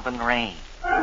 Bob and Ray.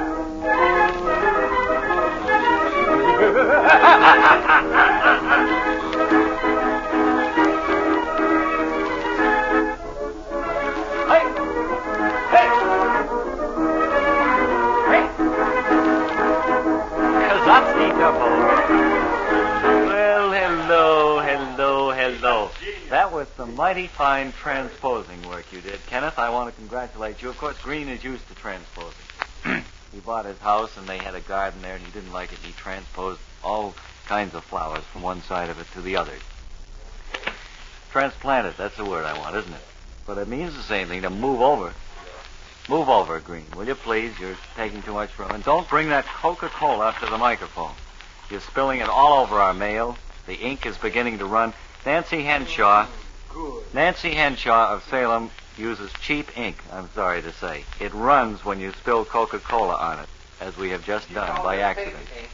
Well, hello. That was some mighty fine transposing work you did, Kenneth. I want to congratulate you. Of course, Green is used to transposing. He bought his house, and they had a garden there, and he didn't like it. He transposed all kinds of flowers from one side of it to the other. Transplanted, that's the word I want, isn't it? But it means the same thing, to move over. Move over, Green, will you please? You're taking too much room. And don't bring that Coca-Cola up to the microphone. You're spilling it all over our mail. The ink is beginning to run. Nancy Henshaw of Salem uses cheap ink, I'm sorry to say. It runs when you spill Coca-Cola on it, as we have just done by accident.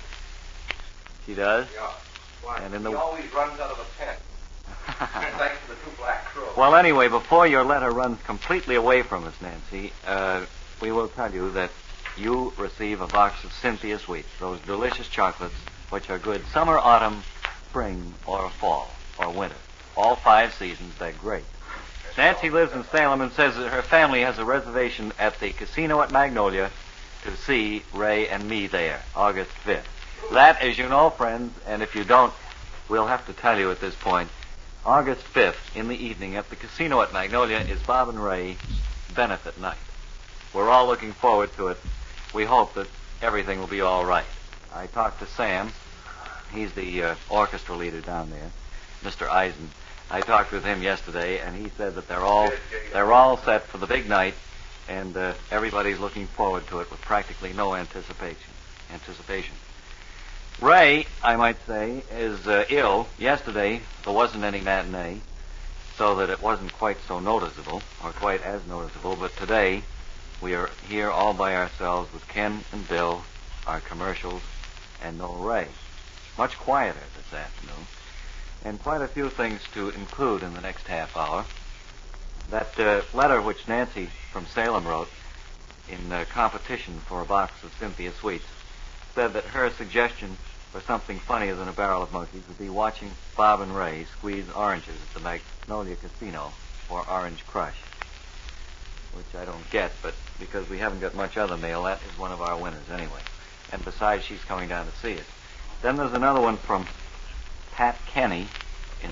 She does? Yeah. Why? And he always runs out of a pen. Thanks to the two black crows. Well, anyway, before your letter runs completely away from us, Nancy, we will tell you that you receive a box of Cynthia Sweets, those delicious chocolates which are good summer, autumn, spring, or fall, or winter. All 5 seasons, they're great. Nancy lives in Salem and says that her family has a reservation at the casino at Magnolia to see Ray and me there, August 5th. That, as you know, friends, and if you don't, we'll have to tell you at this point, August 5th in the evening at the casino at Magnolia is Bob and Ray benefit night. We're all looking forward to it. We hope that everything will be all right. I talked to Sam. He's the orchestra leader down there, Mr. Eisen. I talked with him yesterday, and he said that they're all set for the big night, and everybody's looking forward to it with practically no anticipation. Ray, I might say, is ill. Yesterday, there wasn't any matinee, so that it wasn't quite so noticeable, or quite as noticeable, but today we are here all by ourselves with Ken and Bill, our commercials, and no Ray. Much quieter this afternoon, and quite a few things to include in the next half hour. That letter which Nancy from Salem wrote in competition for a box of Cynthia Sweets said that her suggestion for something funnier than a barrel of monkeys would be watching Bob and Ray squeeze oranges at the Magnolia Casino for Orange Crush, which I don't get, but because we haven't got much other mail, that is one of our winners anyway. And besides, she's coming down to see us. Then there's another one from Pat Kenny in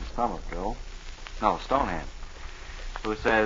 Stoneham, who says,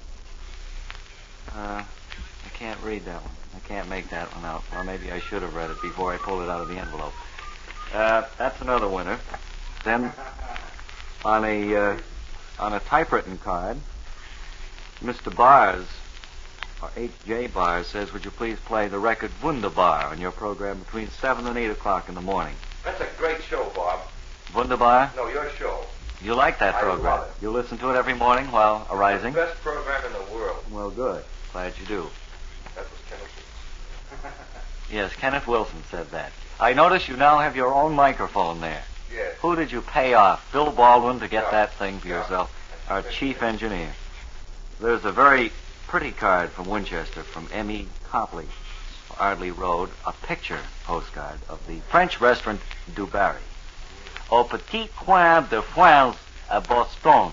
I can't read that one. I can't make that one out. Or maybe I should have read it before I pulled it out of the envelope. That's another winner. Then on a typewritten card, Mr. Bars, or H.J. Bars, says, would you please play the record Wunderbar on your program between 7 and 8 o'clock in the morning. That's a great show, Bob. Wunderbar? No, your show. You like that program? I love it. You listen to it every morning while arising? The best program in the world. Well, good. Glad you do. That was Kenneth. Yes, Kenneth Wilson said that. I notice you now have your own microphone there. Yes. Who did you pay off? Bill Baldwin to get that thing for yourself? Our chief engineer. There's a very pretty card from Winchester from M.E. Copley, Ardley Road, a picture postcard of the French restaurant Du Barry. Au petit coin de France à Boston.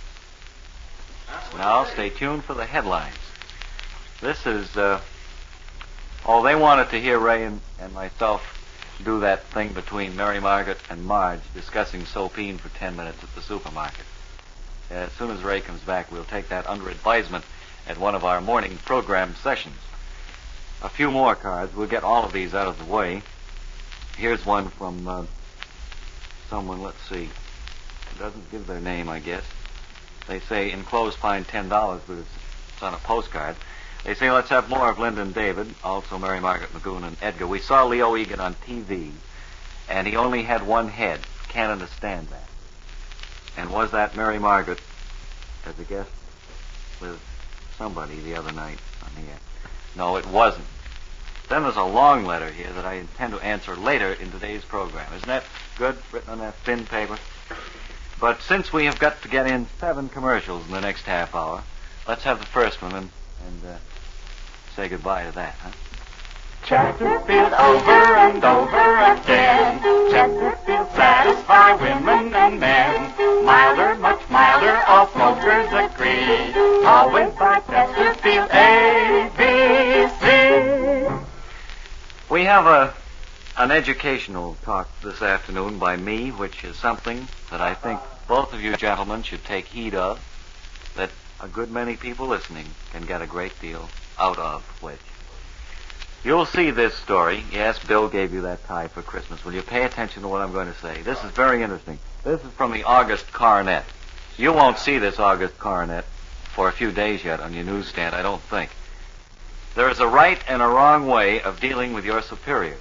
Now, stay tuned for the headlines. This is, they wanted to hear Ray and myself do that thing between Mary Margaret and Marge discussing Sopine for 10 minutes at the supermarket. As soon as Ray comes back, we'll take that under advisement at one of our morning program sessions. A few more cards. We'll get all of these out of the way. Here's one from someone, let's see. It doesn't give their name, I guess. They say, enclosed fine $10, but it's on a postcard. They say, let's have more of Linda and David, also Mary Margaret McGoon and Edgar. We saw Leo Egan on TV, and he only had one head. Can't understand that. And was that Mary Margaret as a guest with somebody the other night on the air? No, it wasn't. Then there's a long letter here that I intend to answer later in today's program. Isn't that good, written on that thin paper? But since we have got to get in 7 commercials in the next half hour, let's have the first one and say goodbye to that, huh? Chesterfield over and over again. Chesterfield satisfy women and men. Milder, much milder, all smokers agree. Always buy Chesterfield ABC. We have an educational talk this afternoon by me, which is something that I think both of you gentlemen should take heed of, that a good many people listening can get a great deal out of, which you'll see this story. Yes, Bill gave you that tie for Christmas. Will you pay attention to what I'm going to say? This is very interesting. This is from the August Coronet. You won't see this August Coronet for a few days yet on your newsstand, I don't think. There is a right and a wrong way of dealing with your superiors.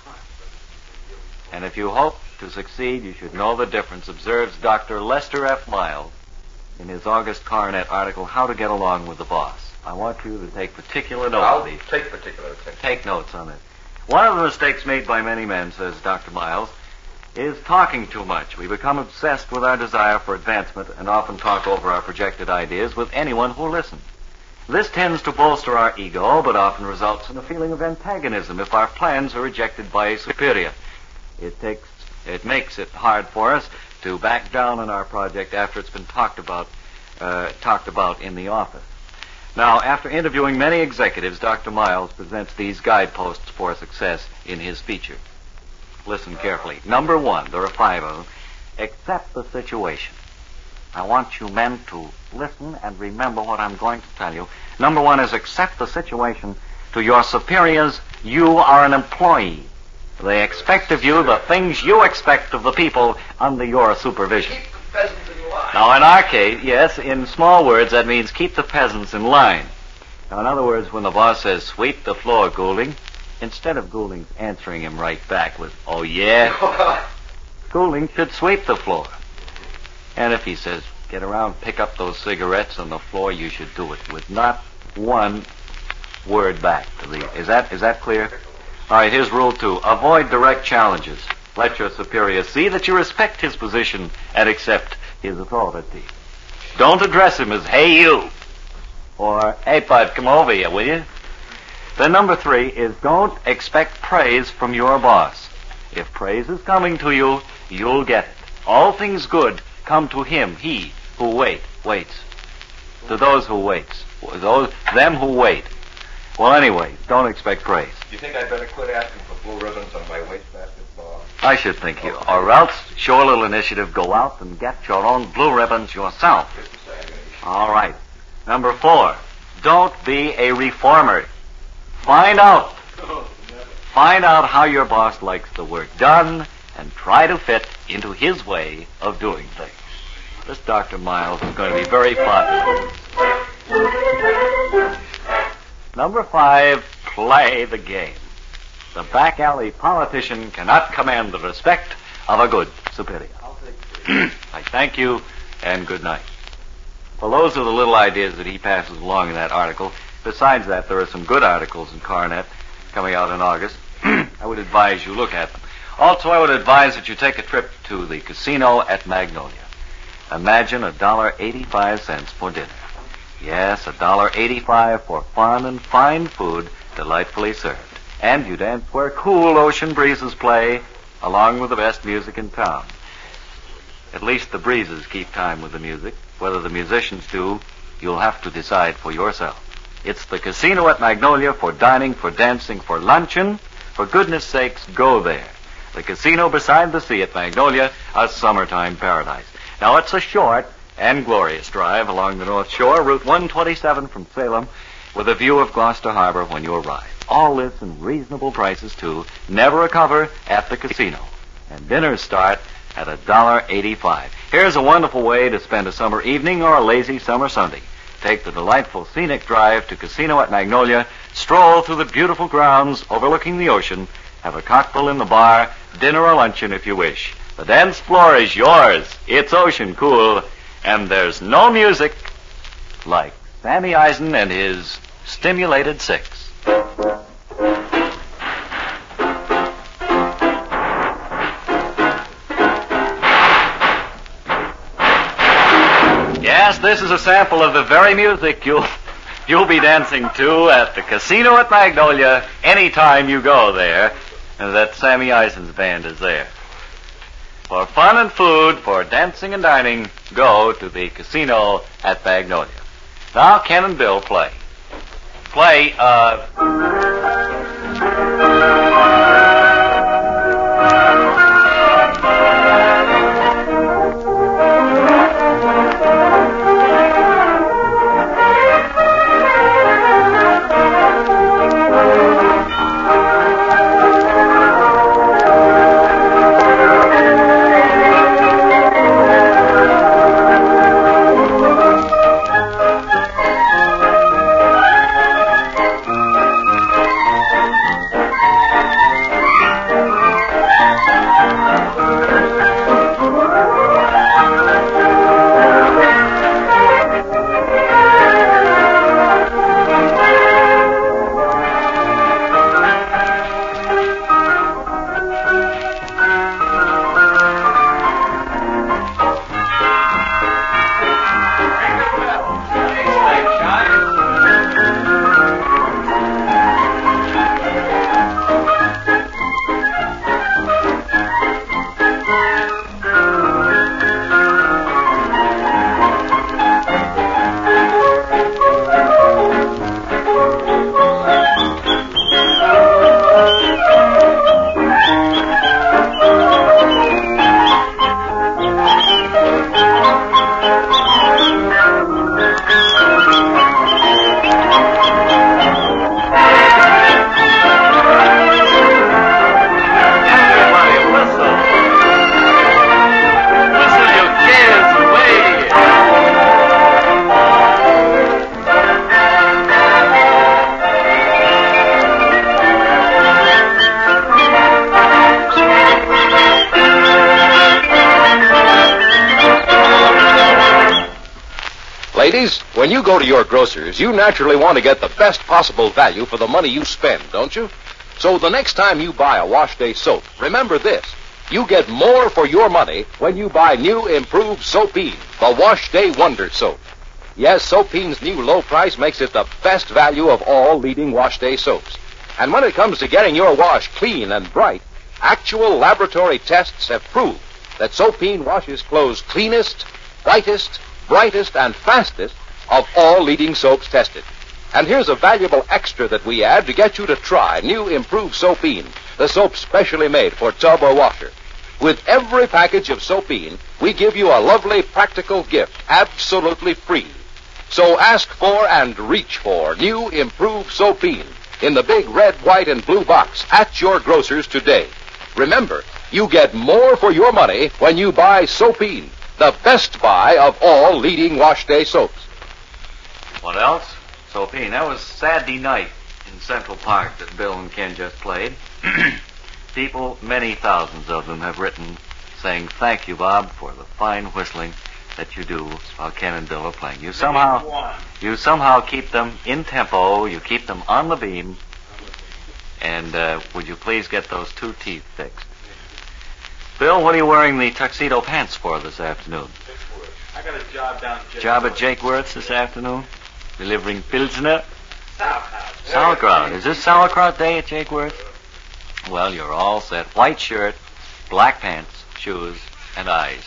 And if you hope to succeed, you should know the difference, observes Dr. Lester F. Miles in his August Coronet article, How to Get Along with the Boss. I want you to take particular note of these. Take particular attention. Take notes on it. One of the mistakes made by many men, says Dr. Miles, is talking too much. We become obsessed with our desire for advancement and often talk over our projected ideas with anyone who listens. This tends to bolster our ego, but often results in a feeling of antagonism if our plans are rejected by a superior. It makes it hard for us to back down on our project after it's been talked about in the office. Now, after interviewing many executives, Dr. Miles presents these guideposts for success in his feature. Listen carefully. Number 1, there are 5 of them. Accept the situation. I want you men to listen and remember what I'm going to tell you. Number 1 is accept the situation. To your superiors, you are an employee. They expect of you the things you expect of the people under your supervision. Keep the peasants in line. Now, in our case, yes, in small words, that means keep the peasants in line. Now, in other words, when the boss says, sweep the floor, Goulding, instead of Goulding answering him right back with, oh, yeah, Goulding should sweep the floor. And if he says, get around, pick up those cigarettes on the floor, you should do it with not one word back to the... Is that clear? All right, here's rule 2. Avoid direct challenges. Let your superior see that you respect his position and accept his authority. Don't address him as, hey, you, or, hey, bud, come over here, will you? Then number 3 is don't expect praise from your boss. If praise is coming to you, you'll get it. All things good come to him, he who waits. To those who waits. Them who wait. Well, anyway, don't expect praise. You think I'd better quit asking for blue ribbons on my wastebasket, Bob? I should think you. Or else, show a little initiative, go out and get your own blue ribbons yourself. All right. Number 4, don't be a reformer. Find out how your boss likes the work done and try to fit into his way of doing things. This Dr. Miles is going to be very popular. Number 5, play the game. The back alley politician cannot command the respect of a good superior. I thank you, and good night. Well, those are the little ideas that he passes along in that article. Besides that, there are some good articles in Coronet coming out in August. I would advise you look at them. Also, I would advise that you take a trip to the casino at Magnolia. Imagine $1.85 for dinner. Yes, $1.85 for fun and fine food, delightfully served. And you dance where cool ocean breezes play, along with the best music in town. At least the breezes keep time with the music. Whether the musicians do, you'll have to decide for yourself. It's the casino at Magnolia for dining, for dancing, for luncheon. For goodness sakes, go there. The casino beside the sea at Magnolia, a summertime paradise. Now, it's a short and glorious drive along the North Shore, Route 127 from Salem, with a view of Gloucester Harbor when you arrive. All this in reasonable prices, too. Never a cover at the casino. And dinners start at $1.85. Here's a wonderful way to spend a summer evening or a lazy summer Sunday. Take the delightful scenic drive to Casino at Magnolia, stroll through the beautiful grounds overlooking the ocean, have a cocktail in the bar, dinner or luncheon if you wish. The dance floor is yours. It's ocean cool, and there's no music like Sammy Eisen and his Stimulated Six. Yes, this is a sample of the very music you'll You'll be dancing, too, at the casino at Magnolia anytime you go there. And that Sammy Ison's band is there. For fun and food, for dancing and dining, go to the casino at Magnolia. Now, Ken and Bill play. Ladies, when you go to your grocer's, you naturally want to get the best possible value for the money you spend, don't you? So the next time you buy a Wash Day soap, remember this. You get more for your money when you buy new improved Soapine, the Wash Day Wonder Soap. Yes, Soapine's new low price makes it the best value of all leading Wash Day soaps. And when it comes to getting your wash clean and bright, actual laboratory tests have proved that Soapine washes clothes cleanest, whitest, brightest, and fastest of all leading soaps tested. And here's a valuable extra that we add to get you to try new improved Soapine, the soap specially made for tub or washer. With every package of Soapine, we give you a lovely practical gift, absolutely free. So ask for and reach for new improved Soapine in the big red, white, and blue box at your grocer's today. Remember, you get more for your money when you buy Soapine, the best buy of all leading Wash Day soaps. What else? Soapine. That was Saturday night in Central Park that Bill and Ken just played. People, many thousands of them, have written saying, "Thank you, Bob, for the fine whistling that you do while Ken and Bill are playing. You somehow keep them in tempo. You keep them on the beam. And would you please get those 2 teeth fixed?" Bill, what are you wearing the tuxedo pants for this afternoon? I got a job down at Job at Jake Wirtz this afternoon? Delivering Pilsner? Sauerkraut. Sauerkraut. Is this sauerkraut day at Jake Wirtz? Well, you're all set. White shirt, black pants, shoes, and eyes.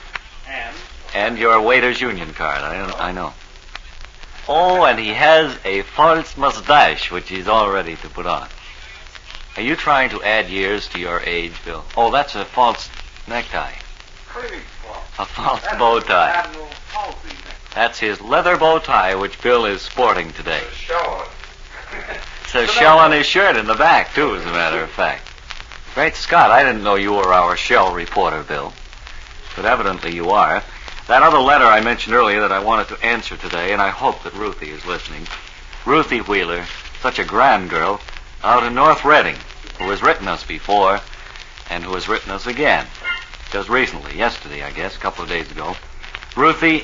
And your waiter's union card. I know. Oh, and he has a false mustache, which he's all ready to put on. Are you trying to add years to your age, Bill? Oh, that's a false necktie. What do you mean false? A false bow tie. Admiral Halsey necktie. That's his leather bow tie, which Bill is sporting today. Showing. It says shell on his shirt in the back, too, as a matter of fact. Great Scott, I didn't know you were our shell reporter, Bill. But evidently you are. That other letter I mentioned earlier that I wanted to answer today, and I hope that Ruthie is listening. Ruthie Wheeler, such a grand girl, out in North Reading, who has written us before and who has written us again. Just recently, yesterday, I guess, a couple of days ago. Ruthie's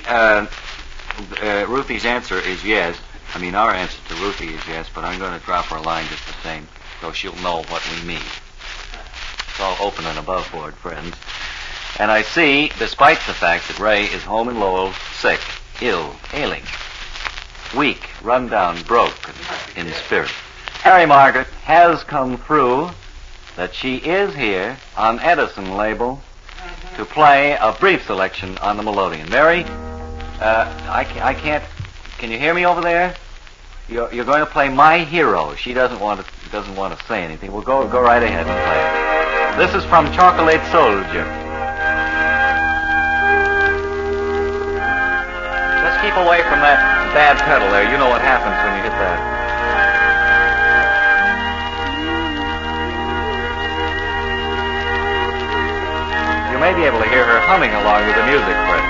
answer is yes. I mean, our answer to Ruthie is yes, but I'm going to drop her a line just the same so she'll know what we mean. It's all open and above board, friends. And I see, despite the fact that Ray is home in Lowell, sick, ill, ailing. weak, run down, broke in spirit. Harry Margaret has come through that she is here on Edison label to play a brief selection on the melodeon. Mary, I can't. Can you hear me over there? You're going to play My Hero. She doesn't want to say anything. We'll go right ahead and play it. This is from Chocolate Soldier. Just keep away from that bad pedal there. You know what happens when you hit that. You may be able to hear her humming along with the music, Fred.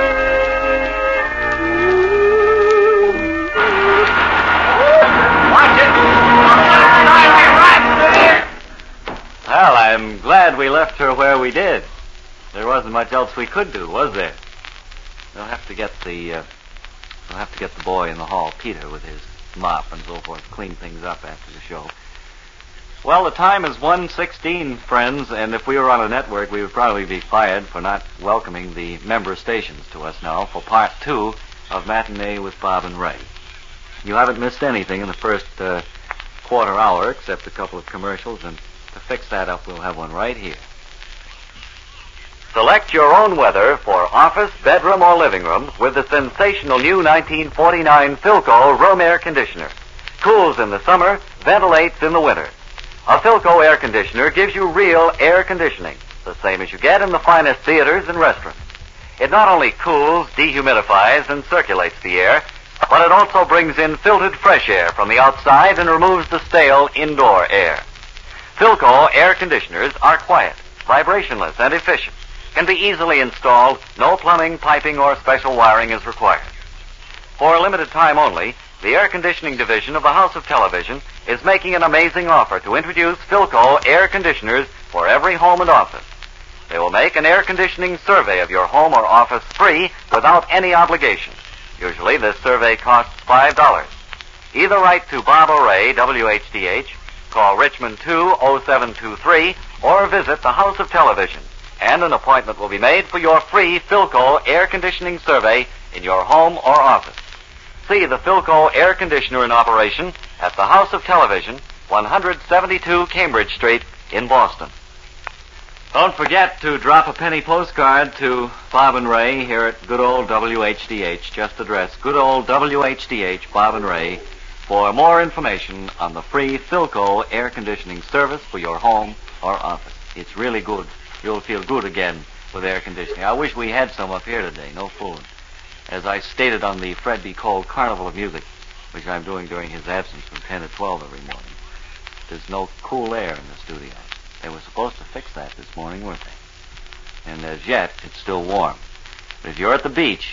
Well, I'm glad we left her where we did. There wasn't much else we could do, was there? We'll have to get the boy in the hall, Peter, with his mop and so forth, clean things up after the show. Well, the time is 1:16, friends, and if we were on a network, we would probably be fired for not welcoming the member stations to us now for part 2 of Matinee with Bob and Ray. You haven't missed anything in the first quarter hour, except a couple of commercials, and to fix that up, we'll have one right here. Select your own weather for office, bedroom, or living room with the sensational new 1949 Philco room air conditioner. Cools in the summer, ventilates in the winter. A Philco air conditioner gives you real air conditioning, the same as you get in the finest theaters and restaurants. It not only cools, dehumidifies, and circulates the air, but it also brings in filtered fresh air from the outside and removes the stale indoor air. Philco air conditioners are quiet, vibrationless, and efficient. Can be easily installed. No plumbing, piping, or special wiring is required. For a limited time only, the air conditioning division of the House of Television is making an amazing offer to introduce Philco air conditioners for every home and office. They will make an air conditioning survey of your home or office free without any obligation. Usually this survey costs $5. Either write to Bob O'Ray, WHDH, call Richmond 20723, or visit the House of Television, and an appointment will be made for your free Philco air conditioning survey in your home or office. See the Philco air conditioner in operation at the House of Television, 172 Cambridge Street in Boston. Don't forget to drop a penny postcard to Bob and Ray here at good old WHDH. Just address good old WHDH, Bob and Ray, for more information on the free Philco air conditioning service for your home or office. It's really good. You'll feel good again with air conditioning. I wish we had some up here today, no fooling. As I stated on the Fred B. Cole Carnival of Music, which I'm doing during his absence from 10 to 12 every morning, there's no cool air in the studio. They were supposed to fix that this morning, weren't they? And as yet, it's still warm. But if you're at the beach,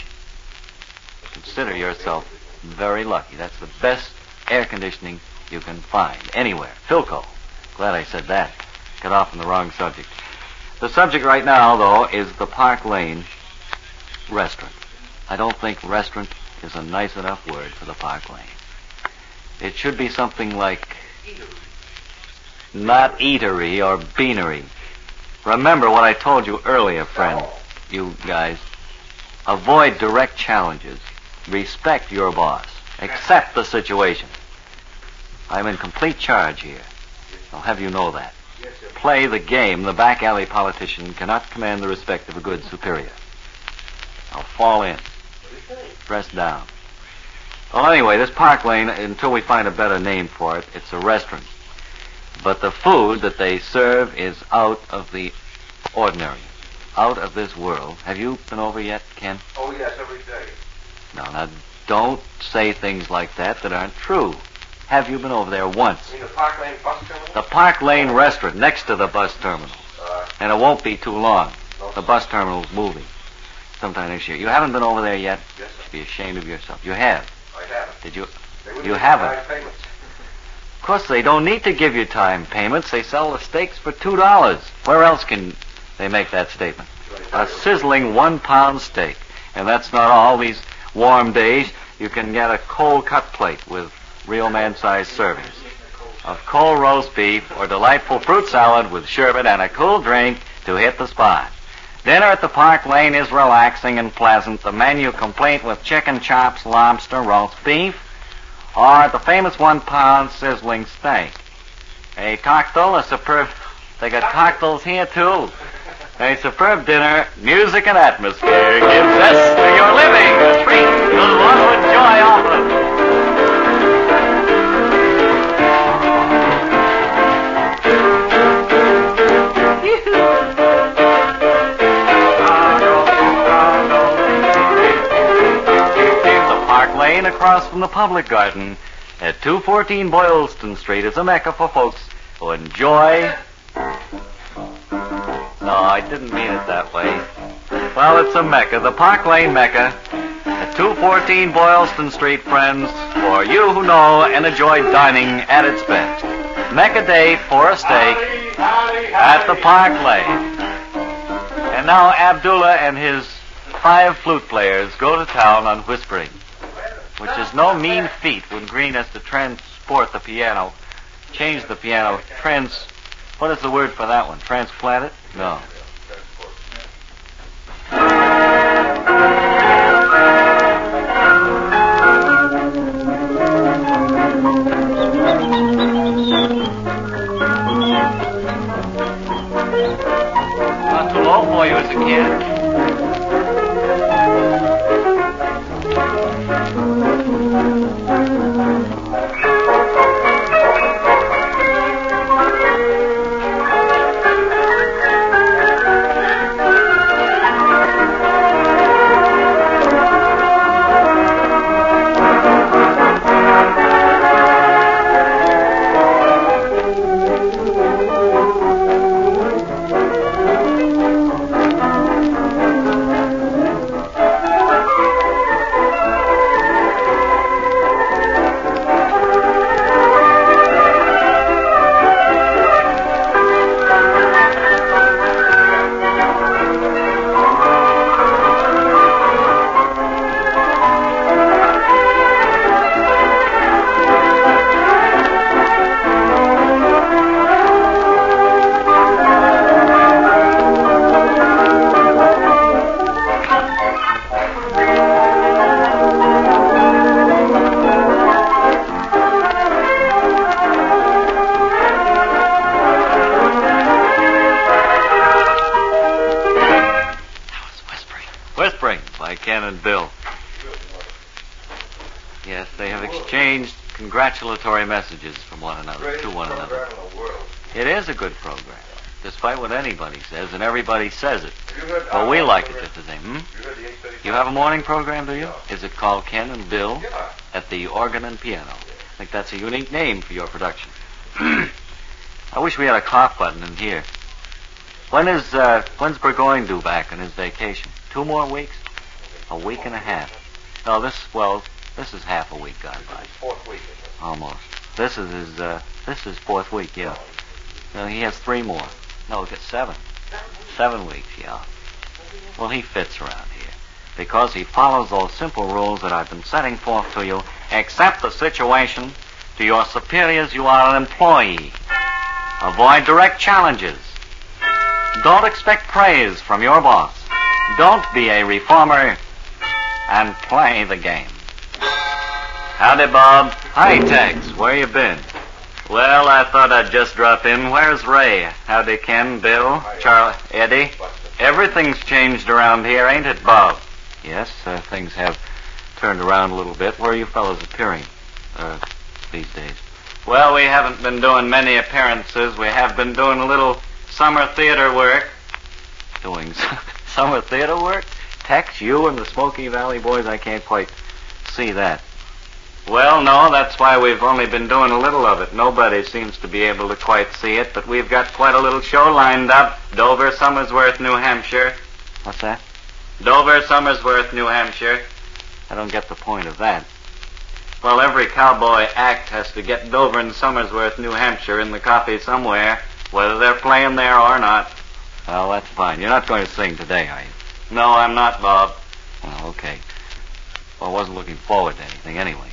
consider yourself very lucky. That's the best air conditioning you can find anywhere. Philco. Glad I said that. Got off on the wrong subject. The subject right now, though, is the Park Lane restaurant. I don't think restaurant is a nice enough word for the Park Lane. It should be something like not eatery or beanery. Remember what I told you earlier, friend, you guys. Avoid direct challenges. Respect your boss. Accept the situation. I'm in complete charge here. I'll have you know that. Play the game. The back alley politician cannot command the respect of a good superior. I'll fall in. Dress down. Well, anyway, this Park Lane, until we find a better name for it, it's a restaurant. But the food that they serve is out of the ordinary, out of this world. Have you been over yet, Ken? Oh, yes, every day. Now, don't say things like that aren't true. Have you been over there once? You mean the Park Lane bus terminal? The Park Lane restaurant next to the bus terminal. And it won't be too long. No. The bus terminal's moving sometime next year. You haven't been over there yet? Yes, sir. You should be ashamed of yourself. You have. I haven't. Did you? They wouldn't You give haven't. time payments. Of course, they don't need to give you time payments. They sell the steaks for $2. Where else can they make that statement? A sizzling 1-pound steak. And that's not all. These warm days, you can get a cold-cut plate with real man-sized servings of cold roast beef or delightful fruit salad with sherbet and a cool drink to hit the spot. Dinner at the Park Lane is relaxing and pleasant. The menu complete with chicken chops, lobster, roast beef, or the famous 1 pound sizzling steak. A cocktail, a superb... They got cocktails here, too. A superb dinner, music and atmosphere gives zest to your living. A treat you'll want to enjoy often. The Park Lane across from the Public Garden at 214 Boylston Street is a mecca for folks who enjoy... No, I didn't mean it that way. Well, it's a mecca, the Park Lane Mecca at 214 Boylston Street, friends, for you who know and enjoy dining at its best. Mecca date for a steak at the Park Lane. And now Abdullah and his 5 flute players go to town on whispering, which is no mean feat when Green has to transport the piano, change the piano, what is the word for that one? Transplant it? No. Not too low for you as a kid. Ken and Bill. Yes, they have exchanged congratulatory messages from one another, to one another. It is a good program, despite what anybody says, and everybody says it. But we like it just the same. You have a morning program, do you? Is it called Ken and Bill at the Organ and Piano? I think that's a unique name for your production. I wish we had a cough button in here. When's Burgoyne due back on his vacation? 2 more weeks? A week and a half. No, this is half a week gone by. 4th week. Almost. This is his 4th week, yeah. No, he has 3 more. No, he'll get 7. 7 weeks, yeah. Well, he fits around here because he follows those simple rules that I've been setting forth to you. Accept the situation. To your superiors, you are an employee. Avoid direct challenges. Don't expect praise from your boss. Don't be a reformer, and play the game. Howdy, Bob. Hi, Tex. Where you been? Well, I thought I'd just drop in. Where's Ray? Howdy, Ken, Bill, Charlie, Eddie. Everything's changed around here, ain't it, Bob? Yes, things have turned around a little bit. Where are you fellows appearing these days? Well, we haven't been doing many appearances. We have been doing a little summer theater work. Doing summer theater work? Tex, you and the Smoky Valley boys, I can't quite see that. Well, no, that's why we've only been doing a little of it. Nobody seems to be able to quite see it, but we've got quite a little show lined up. Dover, Somersworth, New Hampshire. What's that? Dover, Somersworth, New Hampshire. I don't get the point of that. Well, every cowboy act has to get Dover and Somersworth, New Hampshire in the copy somewhere, whether they're playing there or not. Well, that's fine. You're not going to sing today, are you? No, I'm not, Bob. Oh, okay. Well, I wasn't looking forward to anything anyway.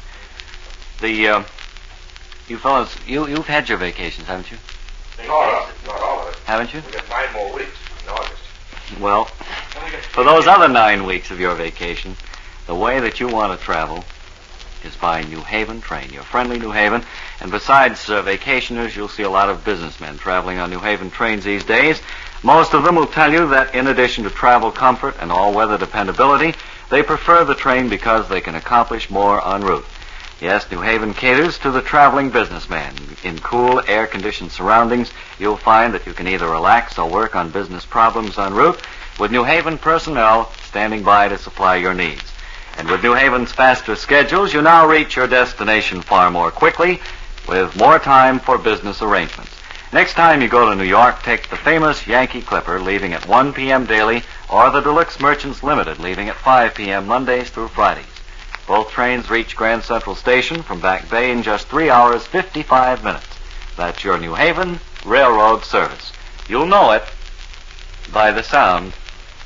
You fellas, you've had your vacations, haven't you? Not all of it. Haven't you? We got 9 more weeks in August. Well, for those other 9 weeks of your vacation, the way that you want to travel is by New Haven train, your friendly New Haven. And besides vacationers, you'll see a lot of businessmen traveling on New Haven trains these days. Most of them will tell you that in addition to travel comfort and all-weather dependability, they prefer the train because they can accomplish more en route. Yes, New Haven caters to the traveling businessman. In cool, air-conditioned surroundings, you'll find that you can either relax or work on business problems en route with New Haven personnel standing by to supply your needs. And with New Haven's faster schedules, you now reach your destination far more quickly with more time for business arrangements. Next time you go to New York, take the famous Yankee Clipper leaving at 1 p.m. daily or the Deluxe Merchants Limited leaving at 5 p.m. Mondays through Fridays. Both trains reach Grand Central Station from Back Bay in just 3 hours, 55 minutes. That's your New Haven Railroad service. You'll know it by the sound.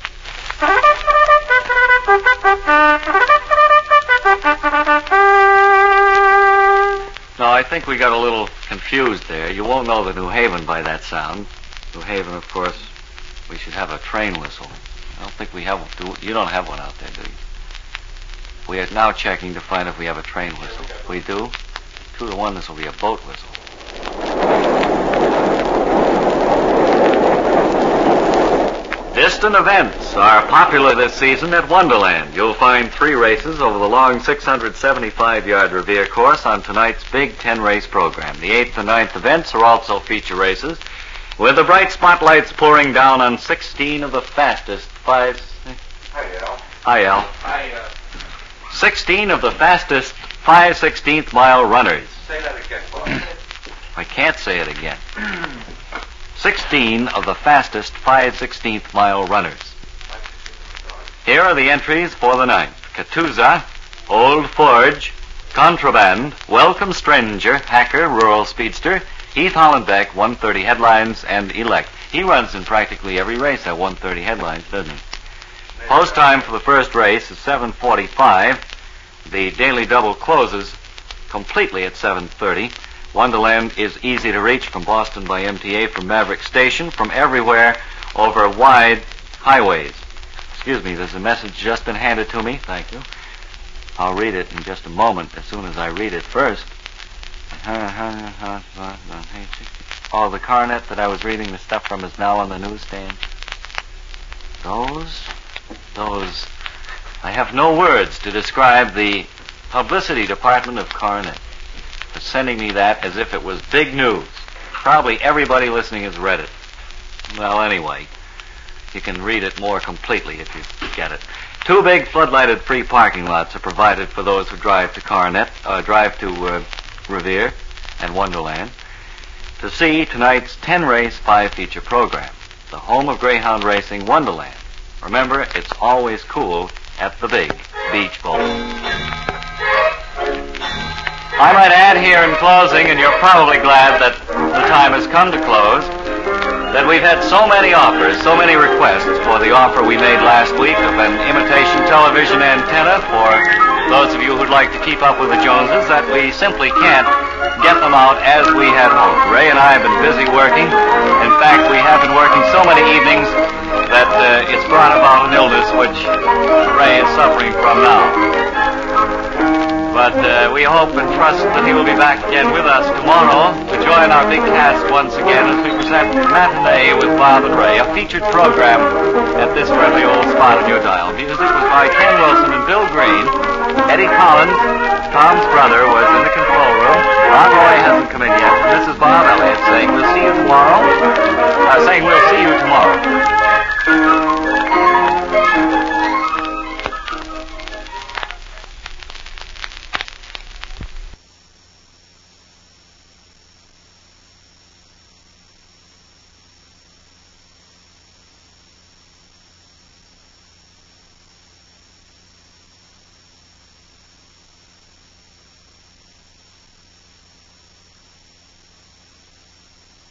No, I think we got a little confused there. You won't know the New Haven by that sound. New Haven, of course, we should have a train whistle. I don't think we have one. You don't have one out there, do you? We are now checking to find if we have a train whistle. We do? 2 to 1, this will be a boat whistle. Distant events are popular this season at Wonderland. You'll find 3 races over the long 675-yard Revere course on tonight's Big 10 race program. The 8th and 9th events are also feature races, with the bright spotlights pouring down on 16 of the fastest Hi, Al. Hi, Al. 16 of the fastest 5/16th mile runners. Say that again, boss. I can't say it again. 16 of the fastest 5/16th mile runners. Here are the entries for the 9th. Catuzza, Old Forge, Contraband, Welcome Stranger, Hacker, Rural Speedster, Heath Hollenbeck, 130 Headlines, and Elect. He runs in practically every race at 130 Headlines, doesn't he? Post time for the first race is 7:45. The daily double closes completely at 7:30. Wonderland is easy to reach from Boston by MTA, from Maverick Station, from everywhere over wide highways. Excuse me, there's a message just been handed to me. Thank you. I'll read it in just a moment as soon as I read it first. Oh, the Coronet that I was reading the stuff from is now on the newsstand. Those, I have no words to describe the publicity department of Coronet for sending me that as if it was big news. Probably everybody listening has read it. Well, anyway, you can read it more completely if you get it. 2 big floodlighted free parking lots are provided for those who drive to Revere and Wonderland to see tonight's 10-race 5-feature program, the home of Greyhound Racing, Wonderland. Remember, it's always cool at the big Beach Bowl. I might add here in closing, and you're probably glad that the time has come to close, that we've had so many offers, so many requests for the offer we made last week of an imitation television antenna for those of you who'd like to keep up with the Joneses, that we simply can't get them out as we had hoped. Ray and I have been busy working. In fact, we have been working so many evenings that it's brought about an illness which Ray is suffering from now. But we hope and trust that he will be back again with us tomorrow to join our big cast once again as we present Matinee with Bob and Ray, a featured program at this friendly old spot on your dial. Music was by Ken Wilson and Bill Green. Eddie Collins, Tom's brother, was in the control room. Ron Roy hasn't come in yet. This is Bob Elliott saying we'll see you tomorrow